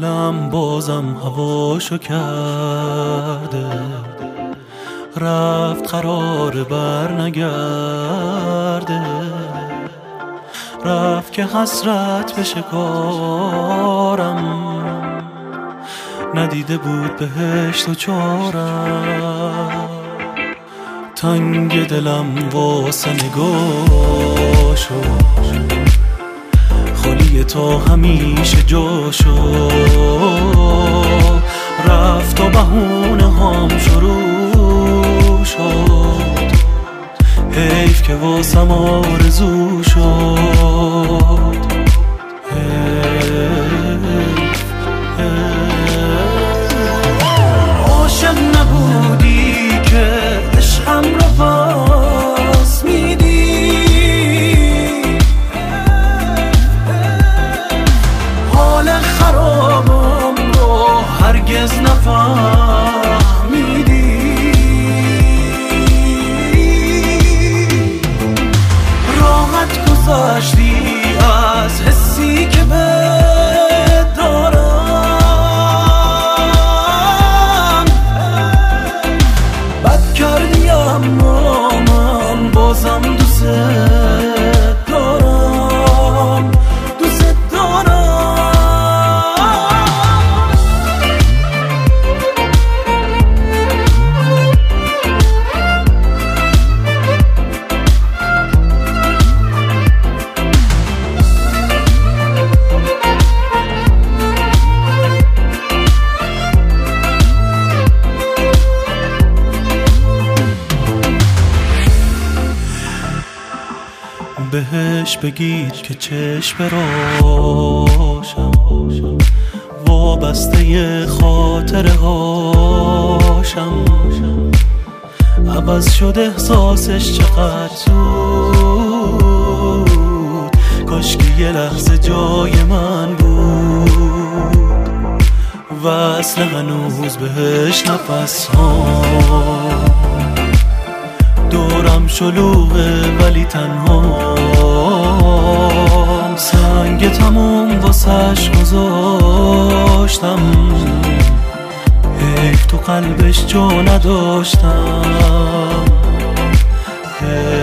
دلم بازم هواشو کرده، رفت قرار بر نگرده، رفت که حسرت بشه کارم، ندیده بود بهشت و چارم. تنگ دلم واسه نگاشو، خالی تا همیشه جاشو، رفت و بهونه هم شروع شد، حیف که واسم آرزو شد. عاشق نبودی که عشقم رو باز میدی، حال خرابم رو هرگز نفهمیدی، راحت گذشتی از حسی که بهت دارم، بد کردی اما من بازم دوست دارم، دوست دارم. بهش بگید که چشم راشم، وابسته خاطره هاشم، عوض شد احساسش چقدر زود، کاش که یه لحظه جای من بود، وصل هنوز بهش نفس ها، دورم شلوغه ولی تنهام، سنگ تموم واسش گذاشتم، حیف تو قلبش جا نداشتم.